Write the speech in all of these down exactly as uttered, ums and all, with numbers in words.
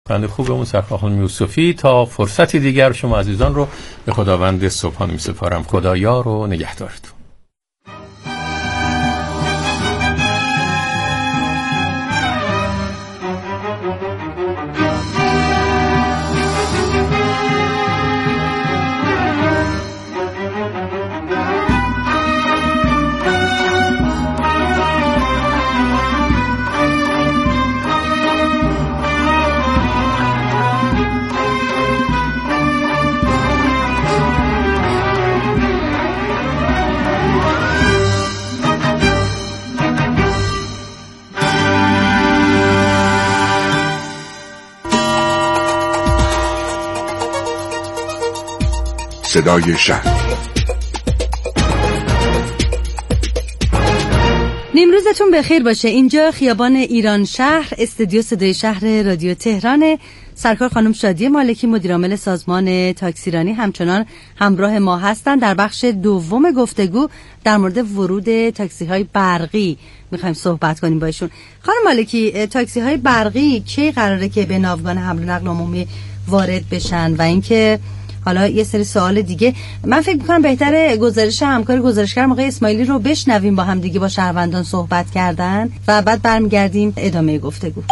بنده خوبمون سرکار خانم یوسفی. تا فرصتی دیگر شما عزیزان رو به خداوند صبحانه می‌سپارم. خدا یار و نگهدارتون. صدای شهر. نیمروزتون بخیر باشه. اینجا خیابان ایران شهر، استودیو صدای شهر رادیو تهران. سرکار خانم شادی مالکی مدیرعامل سازمان تاکسیرانی همچنان همراه ما هستن. در بخش دوم گفتگو در مورد ورود تاکسی های برقی میخوایم صحبت کنیم با ایشون. خانم مالکی، تاکسی های برقی کی قراره که به ناوگان حمل و نقل عمومی وارد بشن؟ و اینکه حالا یه سری سوال دیگه، من فکر میکنم بهتره گزارش همکار گزارشگر آقای اسماعیلی رو بشنویم، با هم دیگه با شهروندان صحبت کردن و بعد برمیگردیم ادامه گفتگو.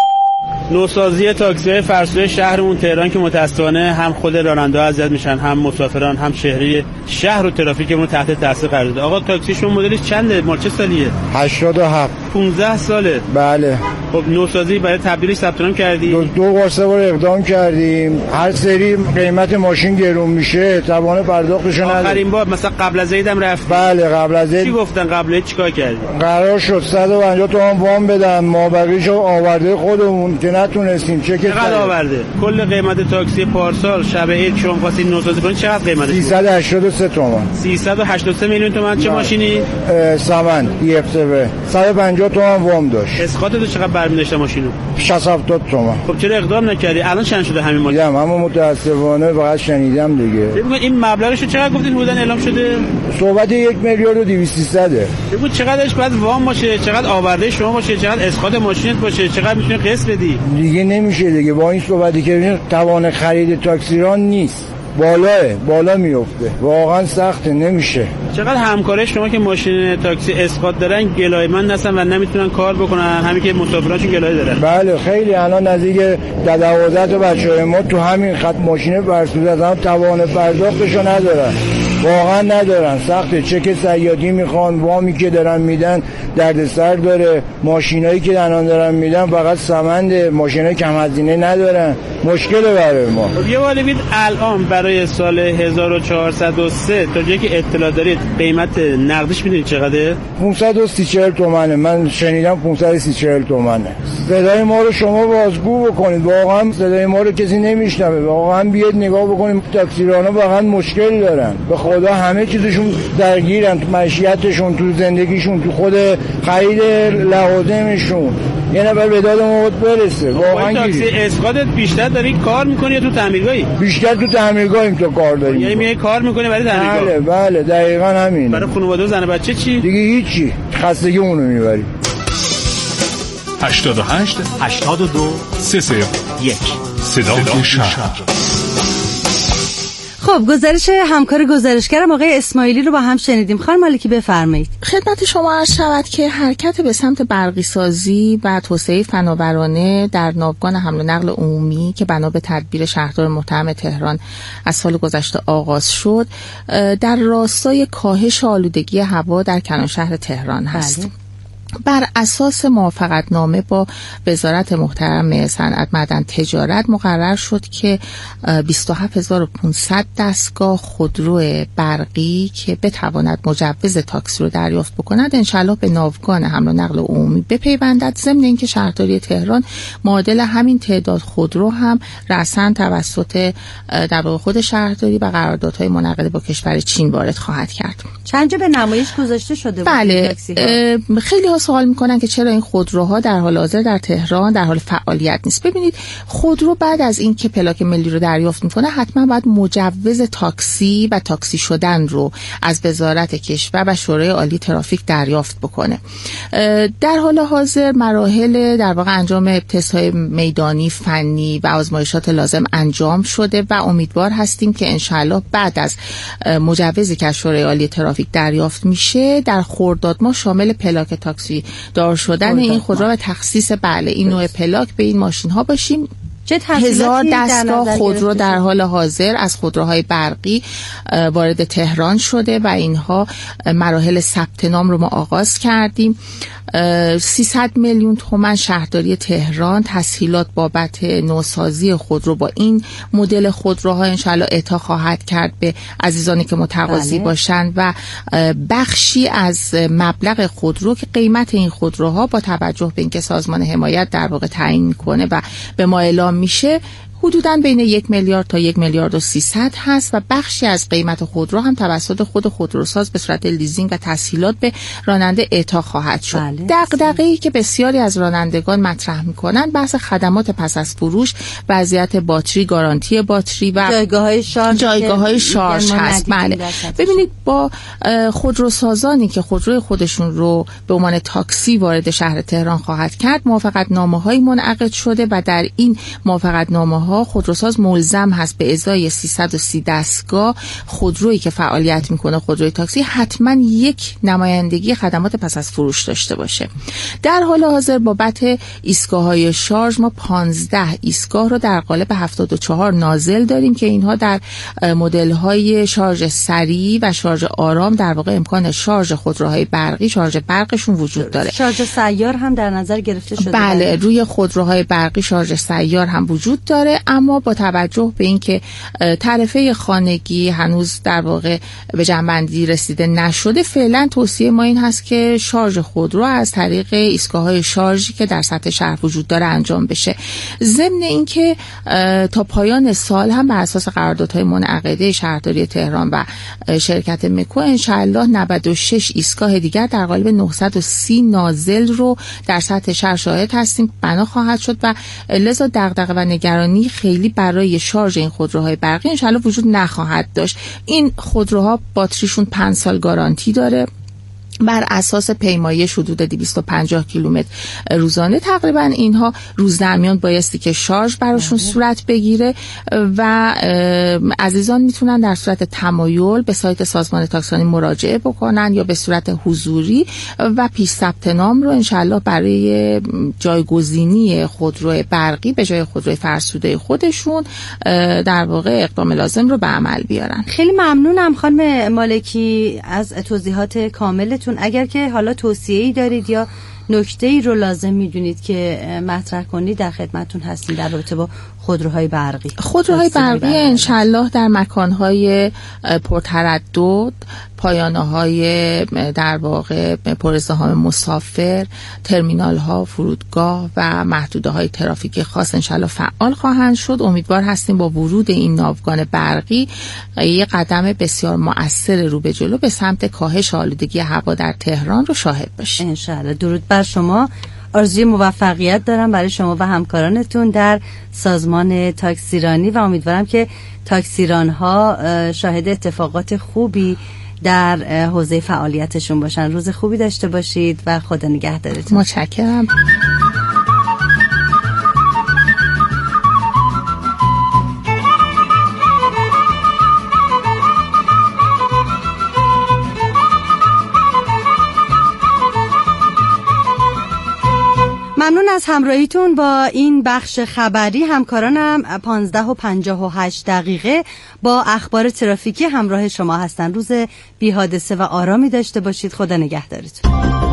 نوسازی تاکسی فرسوی شهرمون تهران که متاسفانه هم خود راننده ها اذیت میشن، هم مسافران، هم شهری شهر و ترافیکمون تحت تاثیر قرار داده. آقا تاکسی شما مدلش چنده؟ مال چه سالیه؟ هشتاد و هفت. پانزده ساله. بله. خب نوسازی برای تبدیلش ثبت نام کردی؟ دو, دو بار سه بار اقدام کردیم. هر سری قیمت ماشین گرون میشه، توان پرداختش نداره. آخرین بار مثلا قبل از عیدم رفت؟ بله قبل از عید. چی گفتن قبل عید چیکار کردی؟ قرار شد صد و پنجاه تومان وام بدن، ما بقیه‌شو آورده خودمون که نتونستیم. چه چقدر آورده؟ کل قیمت تاکسی پارسال شب عید شما خواستین نوسازی کنید چقدر قیمتش؟ سیصد و هشتاد و سه تومان. سیصد و هشتاد و سه میلیون تومان. چه ماشینی؟ سمن ای اف تی. صد و پنجاه تومان وام داشت. اسقاط تو چقدر برمی داشته ماشینو؟ شصت هفتاد تومان. خب چرا اقدام نکردی؟ الان چند شده همین ماشین؟ میگم اما متاسفانه فقط شنیدم دیگه. بگو این مبلغشو چقدر گفتین حدوداً اعلام شده؟ صحبت یک میلیارد و دویست سیصده. بگو چقدرش بعد وام باشه، چقدر آورده شما باشه، چقدر اسقاط ماشینت باشه، چقدر میتونی قسط بدی؟ دیگه نمیشه دیگه. با این صحبتی که توان خرید تاکسیران نیست، بالاه بالا میفته، واقعا سخته، نمیشه. چقدر همکاره شما که ماشین تاکسی اسقاط دارن گلایمند هستن و نمیتونن کار بکنن، همین که مسافراشون گلایه دارن؟ بله خیلی. الان نزدیک دوازده تا بچه‌های ما تو همین خط ماشین فرسوده هستن، توان پرداختشو ندارن، واقعا ندارن، سخته. چک صیادی میخوان، وامی که دارن میدن دردسر داره، ماشینایی که الان دارن میدن فقط سمند، ماشینای کم هزینه ندارن، مشکل برای ما. یه والی بید الان برای سال هزار و چهارصد و سه تا جایی که اطلاع دارید قیمت نقدش میدونید چقدره؟ پانصد و سی چهل تومنه. من شنیدم پانصد و سی چهل تومنه. صدای ما رو شما بازگو بکنید، واقعا صدای ما رو کسی نمیشنوه. واقعا بیاید نگاه بکنید، تاکسیران‌ها واقعا مشکل دارن، به خدا همه چیزشون درگیرن، تو معیشتشون، تو زندگیشون، تو خود خرید لوازمشون. یه نفر به داد ما برسه. واقعا تاکسی اسقاطت بیشتر داری کار میکنی یا تو تعمیرگاهی؟ بیشتر تو تعمیرگاهیم تو کار داریم. یعنی میای کار میکنی برای تعمیرگاه؟ بله بله دقیقاً همین. برای خانواده و زن و بچه چی؟ دیگه هیچی، خستگی اونو میبریم. هشتاد و هشت هشتاد و دو سه صفر یک. صدای شهر. خب گزارش همکار گزارشگرم آقای اسماعیلی رو با هم شنیدیم. خانم مالکی بفرمایید. خدمت شما عرض شود که حرکت به سمت برقی سازی و توسعه فناورانه در ناوگان حمل و نقل عمومی که بنا به تدبیر شهردار محترم تهران از سال گذشته آغاز شد، در راستای کاهش آلودگی هوا در کلان شهر تهران هست. بله. بر اساس موافقتنامه با وزارت محترم صنعت معدن تجارت مقرر شد که بیست و هفت هزار و پانصد دستگاه خودرو برقی که بتواند مجوز تاکسی رو دریافت بکند انشالله به ناوگان حمل و نقل عمومی بپیوندد، ضمن اینکه شهرداری تهران معادل همین تعداد خودرو هم رأساً توسط در واقع خود شهرداری و قراردادهای منعقده با کشور چین وارد خواهد کرد. چند جا به نمایش گذاشته شده بود؟ بله، خیلی ها بعضیا سوال میکنن که چرا این خودروها در حال حاضر در تهران در حال فعالیت نیست. ببینید خودرو بعد از این که پلاک ملی رو دریافت میکنه حتما باید مجوز تاکسی و تاکسی شدن رو از وزارت کشور و شورای عالی ترافیک دریافت بکنه. در حال حاضر مراحل در واقع انجام تست‌های میدانی، فنی و آزمایشات لازم انجام شده و امیدوار هستیم که انشالله بعد از مجوزی که از شورای عالی ترافیک دریافت میشه در خرداد ماه شامل پلاک تاکسی دار شدن این خودرو و تخصیص بله این نوع پلاک به این ماشین ها باشیم. هزار دستگاه خودرو در حال حاضر از خودروهای برقی وارد تهران شده و اینها مراحل ثبت نام رو ما آغاز کردیم. سیصد میلیون تومان شهرداری تهران تسهیلات بابت نوسازی خودرو با این مدل خودروها انشالله اعطا خواهد کرد به عزیزانی که متقاضی باشند و بخشی از مبلغ خودرو که قیمت این خودروها با توجه به اینکه سازمان حمایت در واقع تعیین میکنه و به ما اعلام میشه حدوداً بین یک میلیارد تا یک میلیارد و سیصد هست و بخشی از قیمت خودرو هم توسط خود خودروساز به صورت لیزینگ و تسهیلات به راننده اعطا خواهد شد. بله. دغدغه‌ای که بسیاری از رانندگان مطرح میکنن بحث خدمات پس از فروش، وضعیت باتری، گارانتی باتری و جایگاه‌های شارژ جایگاه‌های شارژ هست. بله. ببینید با خودروسازانی که خودروی خودشون رو به عنوان تاکسی وارد شهر تهران خواهد کرد موافقتنامه‌های منعقد شده و در این موافقتنامه خودروساز ملزم هست به ازای سیصد و سی دستگاه خودرویی که فعالیت میکنه خودروی تاکسی حتما یک نمایندگی خدمات پس از فروش داشته باشه. در حال حاضر بابت ایستگاه‌های شارژ ما پانزده ایستگاه رو در قالب هفتاد و چهار نازل داریم که اینها در مدل‌های شارژ سریع و شارژ آرام در واقع امکان شارژ خودروهای برقی شارژ برقشون وجود داره. شارژ سیار هم در نظر گرفته شده. بله روی خودروهای برقی شارژ سیار هم وجود داره اما با توجه به اینکه تعرفه خانگی هنوز در واقع به جنبندی رسیده نشده فعلا توصیه ما این هست که شارژ خودرو از طریق ایستگاه‌های شارژی که در سطح شهر وجود داره انجام بشه. ضمن اینکه تا پایان سال هم بر اساس قراردادهای منعقده شهرداری تهران و شرکت مکو انشالله نود و شش ایستگاه دیگر در قالب نهصد و سی نازل رو در سطح شهر شاهد هستیم بنا خواهد شد و لذا دغدغه و نگرانی خیلی برای شارژ این خودروهای برقی انشالله وجود نخواهد داشت. این خودروها باتریشون پنج سال گارانتی داره. بر اساس پیمایش حدود دویست و پنجاه کیلومتر روزانه تقریبا اینها روز درمیان بایستی که شارژ براشون صورت بگیره و عزیزان میتونن در صورت تمایل به سایت سازمان تاکسیرانی مراجعه بکنن یا به صورت حضوری و پیش ثبت نام رو انشالله برای جایگزینی خودرو برقی به جای خودروی فرسوده خودشون در واقع اقدام لازم رو به عمل بیارن. خیلی ممنونم خانم مالکی از توضیحات کاملتون. اگر که حالا توصیه‌ای دارید یا نکته‌ای رو لازم می‌دونید که مطرح کنید در خدمتتون هستیم در رابطه با خودروهای برقی. خودروهای برقی انشالله در مکان‌های پرتردد، پایانه‌های در واقع پرازدحام مسافر، ترمینال‌ها، فرودگاه و محدوده‌های ترافیکی خاص انشالله فعال خواهند شد. امیدوار هستیم با ورود این ناوگان برقی یک قدم بسیار مؤثر رو به جلو به سمت کاهش آلودگی هوا در تهران رو شاهد باشیم. انشالله. درود بر شما. آرزوی موفقیت دارم برای شما و همکارانتون در سازمان تاکسیرانی و امیدوارم که تاکسیران‌ها شاهد اتفاقات خوبی در حوزه فعالیتشون باشن. روز خوبی داشته باشید و خدا نگهدارتون. متشکرم. ممنون از همراهیتون با این بخش خبری. همکارانم پانزده و پنجاه و هشت دقیقه با اخبار ترافیکی همراه شما هستن. روز بی حادثه و آرامی داشته باشید. خدا نگهدارتون.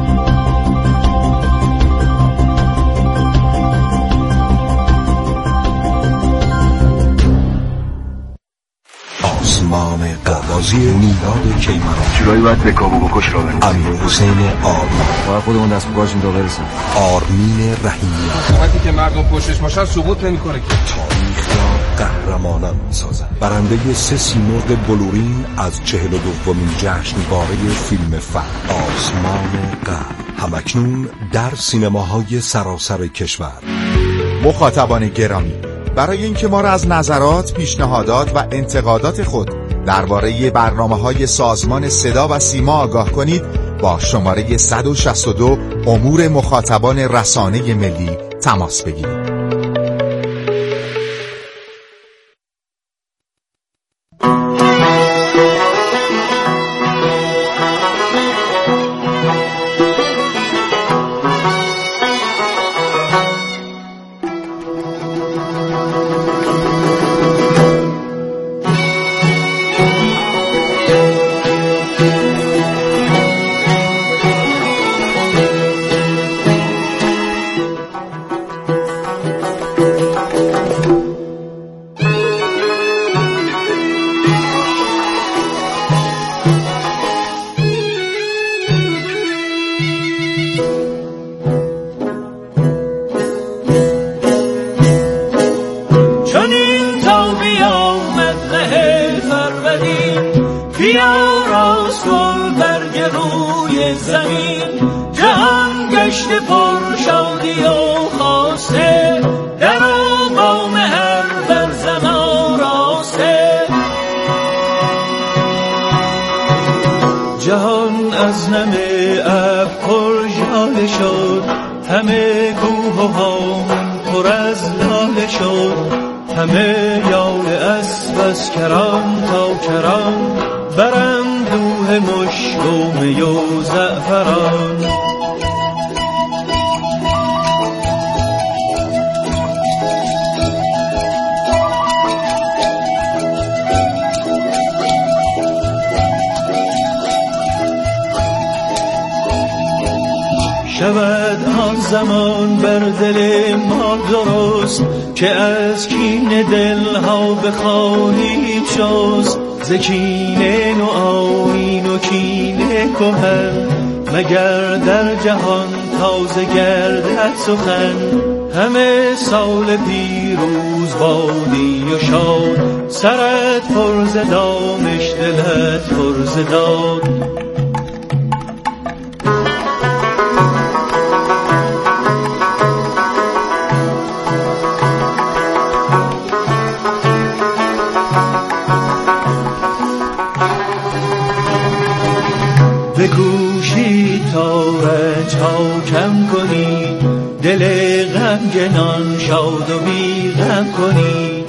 آسمان قوازی میلاد کیمران جورایی باید به کابو بکش را برسیم. امیر حسین آرمان باید خودمون دست بکارشیم تا برسیم. آرمین رحیمی وقتی که مردم پشتش باشن سقوط نمی کنه که تاریخ را قهرمانان می‌سازد. برنده سه سیمرغ بلورین از چهل و دومین جشنواره فیلم فهم آسمان قهر، همکنون در سینماهای سراسر کشور. مخاطبان گرامی، برای اینکه ما را از نظرات، پیشنهادات و انتقادات خود درباره برنامه‌های سازمان صدا و سیما آگاه کنید، با شماره صد و شصت و دو امور مخاطبان رسانه ملی تماس بگیرید. شود آن زمان بر دل ما درست که از کین دلها بخواهیم شست، ز کینه نو آیین و کینه کهن، مگر در جهان تازه گردد سخن. همه سال پیروز بادی و شاد، سرت پر ز دانش دلت پر ز داد. بکوشید تا رنج ها کم کنید، دل غمگنان شاد و بی غم کنید.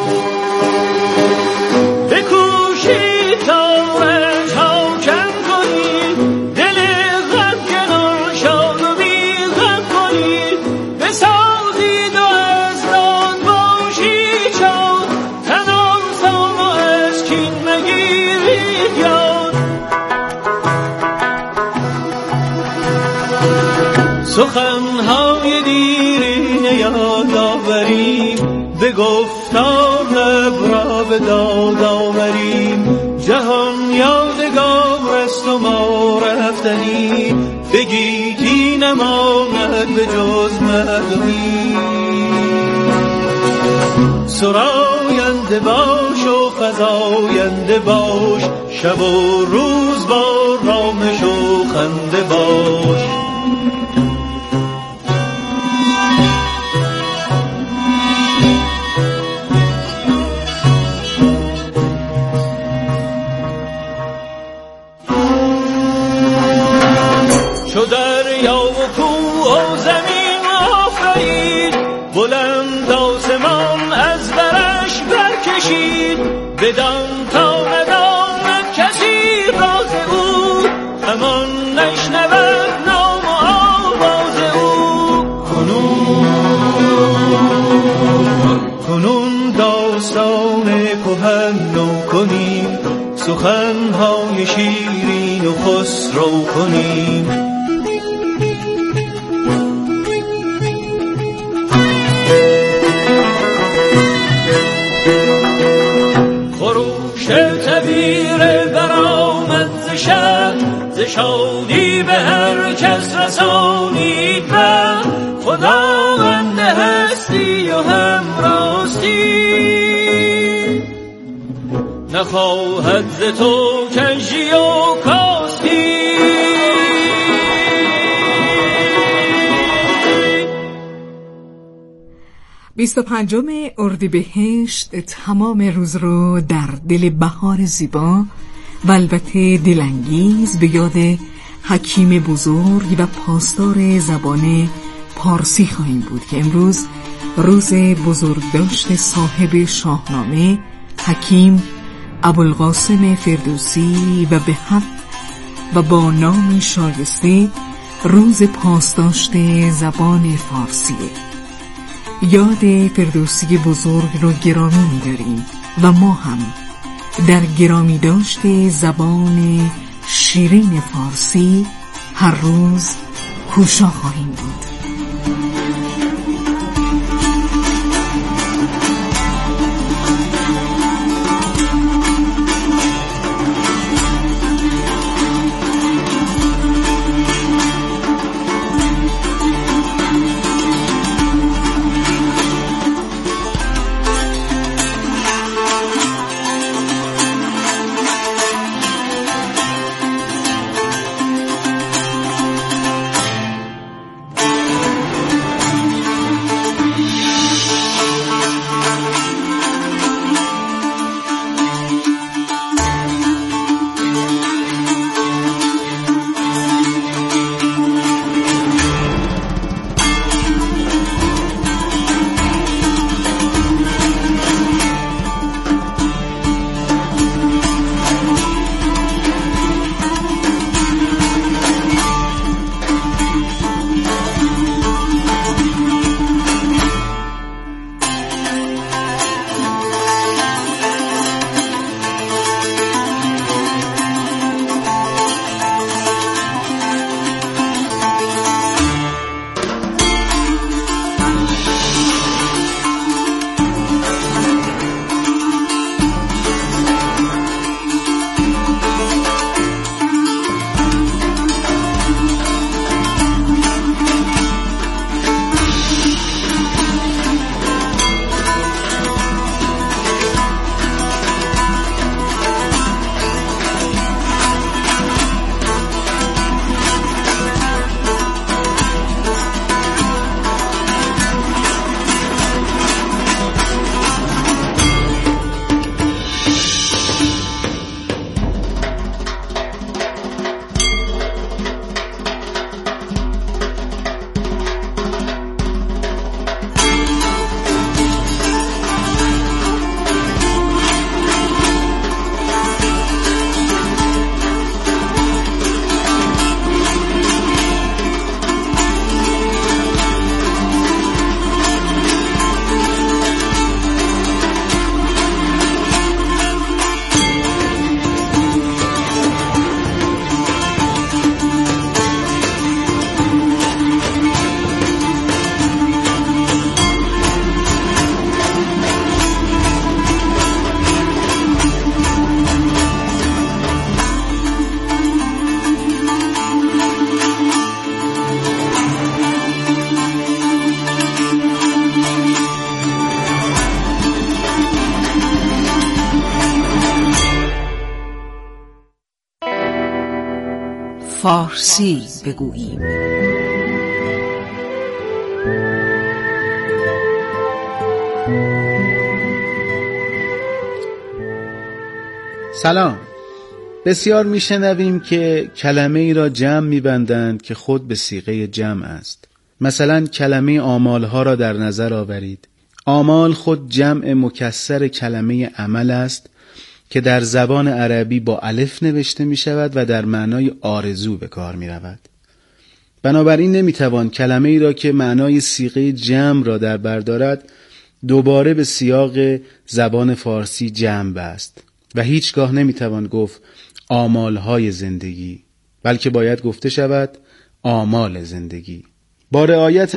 بکوشید تا رنج ها کم کنید، دل غمگنان شاد و بی غم کنید. بسازید و از دان باشید شاد، تن آسان و از کین مگیرید یاد. سخنهای دیرین یاد آوریم، به گفتار لب را به داد آوریم. جهان یادگار است و ما رفتنی، به گیتی نماند به جز مردمی. سراینده باش و فزاینده باش، شب و روز با رامش و خنده باش. چو دریا و کوه و زمین آفرید، بلند آسمان از برش برکشید. بدان تا نداند کسی راز او، همان نشنود نام و آواز او. کنون کنون داستان کهن نو کنیم، سخنهای شیرین و خسرو کنیم. تبیر برآمد ز شهر، ز شادی به هر کس رسانید و خداوند هستی و هم راستی. نخواهد ز تو کژی و کاستی. بیست و پنجم اردیبهشت تمام روز رو در دل بهار زیبا و البته دلانگیز به یاد حکیم بزرگ و پاسدار زبان پارسی خواهیم بود که امروز روز بزرگداشت صاحب شاهنامه حکیم ابوالقاسم فردوسی و به حق و با نام شایسته روز پاسداشت زبان فارسیه. یاد فردوسی بزرگ رو گرامی می‌داریم و ما هم در گرامی داشت زبان شیرین فارسی هر روز کوشا خواهیم بود. فارسی بگوییم. سلام. بسیار میشنویم که کلمه ای را جمع میبندند که خود به صیغه جمع است. مثلا کلمه آمالها را در نظر آورید. آمال خود جمع مکسر کلمه عمل است که در زبان عربی با الف نوشته می شود و در معنای آرزو به کار می رود. بنابراین نمی توان کلمه ای را که معنای صیغه جمع را در بر دارد دوباره به سیاق زبان فارسی جمع بست و هیچگاه نمی توان گفت آمالهای زندگی، بلکه باید گفته شود آمال زندگی. با رعایت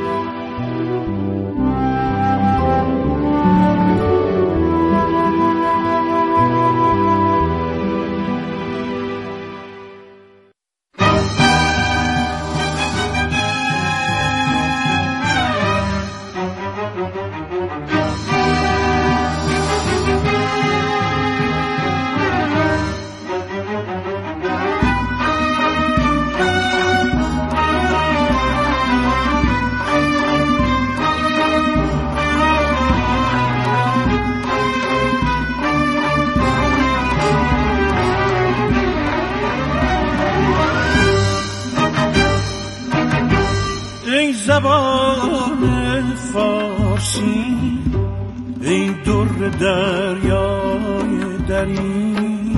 زبان فارسی ای در دریای دری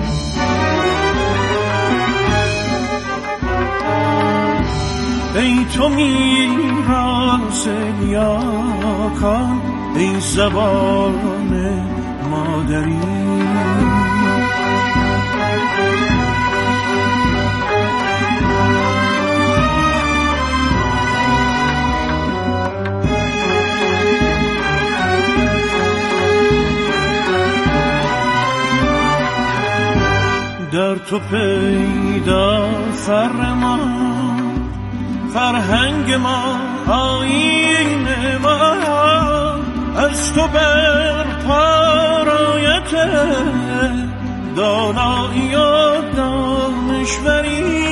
ای تو میراث نیاکان ای زبان مادری در تو پیدا فر ما فرهنگ ما آیین ما از تو بر پارایت دانایی و دانشوری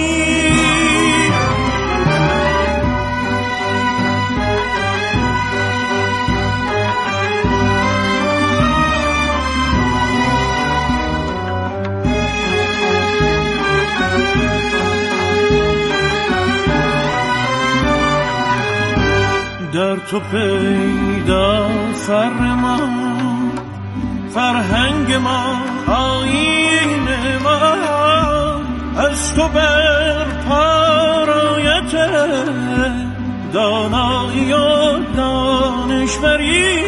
در تو پیدا فر ما فرهنگ ما آیین ما از تو بر پارایت دانایی و دانشوری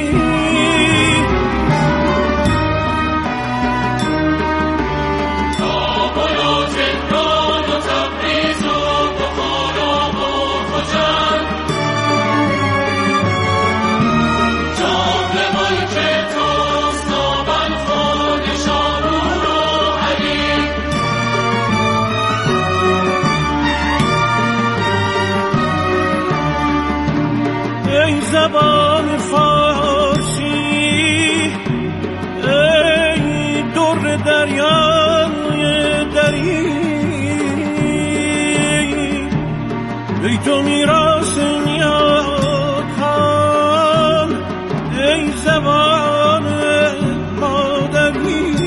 زبان فارسی ای در دریای دری ای تو میراث نیاکان ای زبان مادری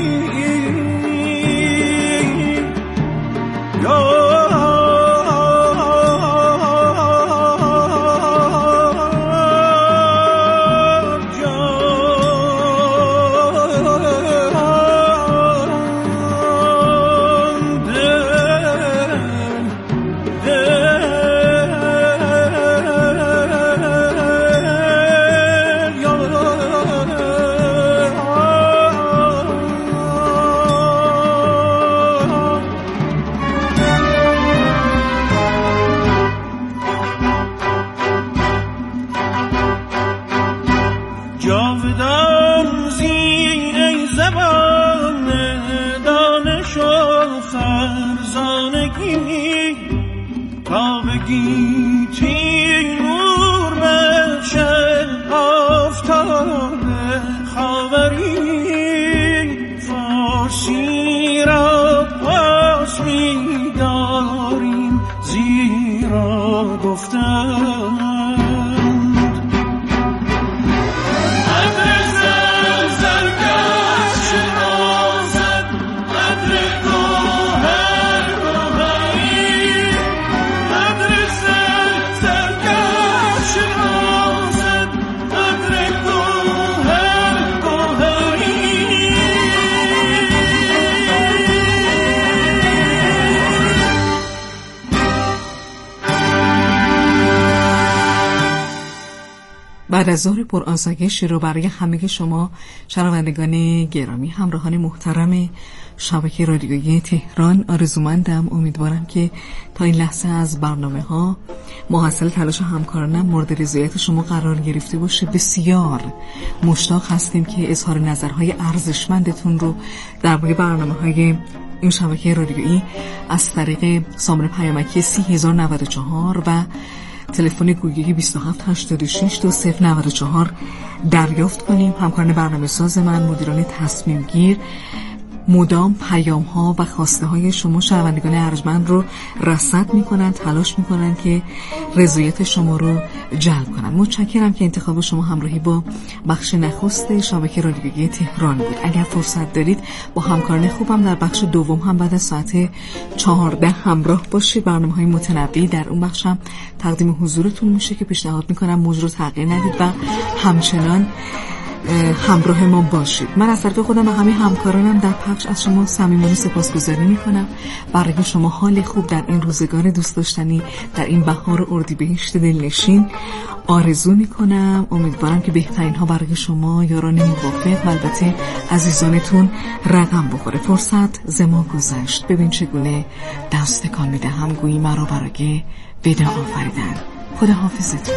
یا بعد از ظهر پر آسایش رو برای همه شما شنوندگان گرامی همراهان محترم شبکه رادیویی تهران آرزومندم. امیدوارم که تا این لحظه از برنامه ها محصل تلاش همکارانم مورد رضایت شما قرار گرفته باشه. بسیار مشتاق هستیم که اظهار نظرهای ارزشمندتون رو درباره برنامه های این شبکه رادیویی از طریق سامانه پیامکی سی هزار و نود و چهار و تلفن گوگلی بیست و هفت هشتاد و شش دو صفر نود و چهار دریافت کنیم. همکاران برنامه ساز من، مدیران تصمیم گیر مدام پیام ها و خواسته های شما شنوندگان ارجمند رو رصد میکنن، تلاش میکنن که رضایت شما رو جلب کنن. متشکرم که انتخاب شما همراهی با بخش نخست شبکه رادیویی تهران بود. اگر فرصت دارید با همکاران خوبم در بخش دوم هم بعد از ساعت چهارده همراه باشید. برنامه‌های متنوعی در اون بخش هم تقدیم حضورتون میشه که پیشنهاد میکنم موضوع رو تغییر ندید و همچنان همراه ما باشید. من از طرف خودم و همه همکارانم در پخش از شما صمیمانه سپاسگزاری میکنم. برای شما حال خوب در این روزگار دوست داشتنی، در این بهار اردیبهشت دلنشین آرزو میکنم. امیدوارم که بهترین ها برای شما، یاران موافق و البته عزیزانتون رقم بخوره. فرصت زمان گذشت، ببین چگونه دست تکان میدهم گویی مرا برای ودا آفریدن. خدا حافظتون.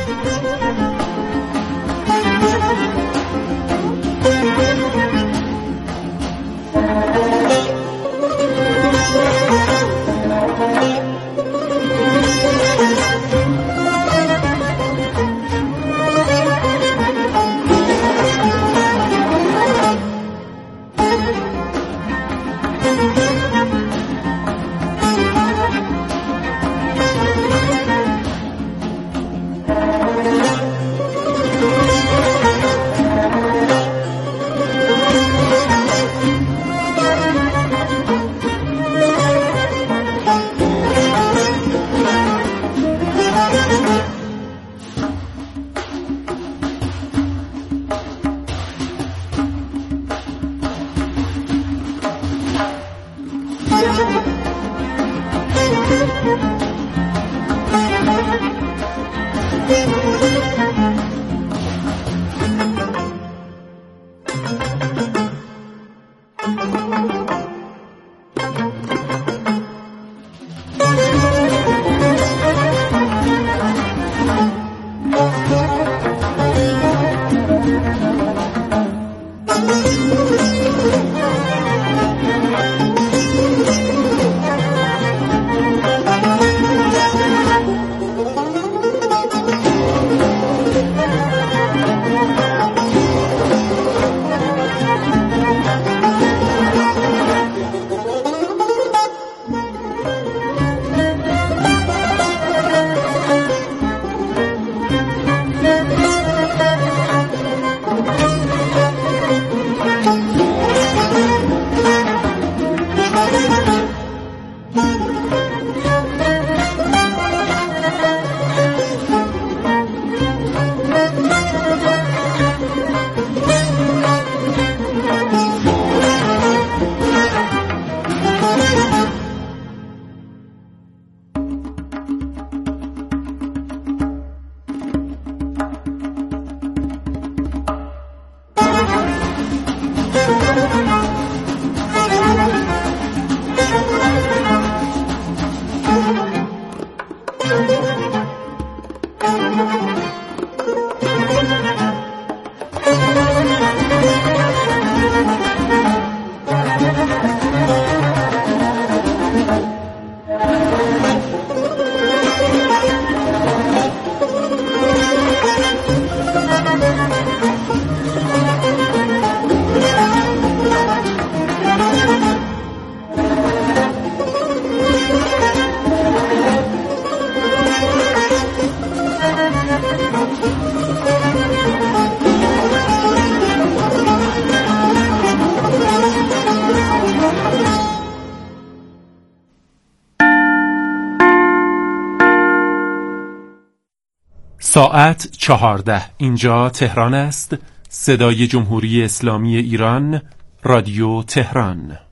ساعت چهارده. اینجا تهران است. صدای جمهوری اسلامی ایران، رادیو تهران.